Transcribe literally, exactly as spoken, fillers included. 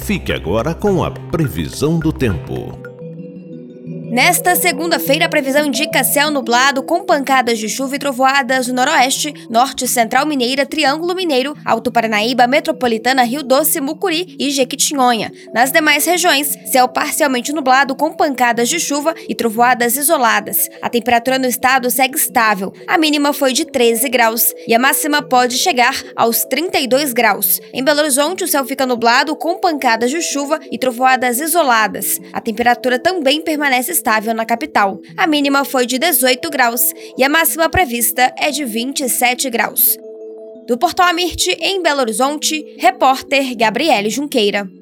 Fique agora com a previsão do tempo. Nesta segunda-feira, a previsão indica céu nublado com pancadas de chuva e trovoadas no noroeste, norte, central mineira, Triângulo Mineiro, Alto Paranaíba, Metropolitana, Rio Doce, Mucuri e Jequitinhonha. Nas demais regiões, céu parcialmente nublado com pancadas de chuva e trovoadas isoladas. A temperatura no estado segue estável. A mínima foi de treze graus e a máxima pode chegar aos trinta e dois graus. Em Belo Horizonte, o céu fica nublado com pancadas de chuva e trovoadas isoladas. A temperatura também permanece estável na capital. A mínima foi de dezoito graus e a máxima prevista é de vinte e sete graus. Do Portal Amirte, em Belo Horizonte, repórter Gabriele Junqueira.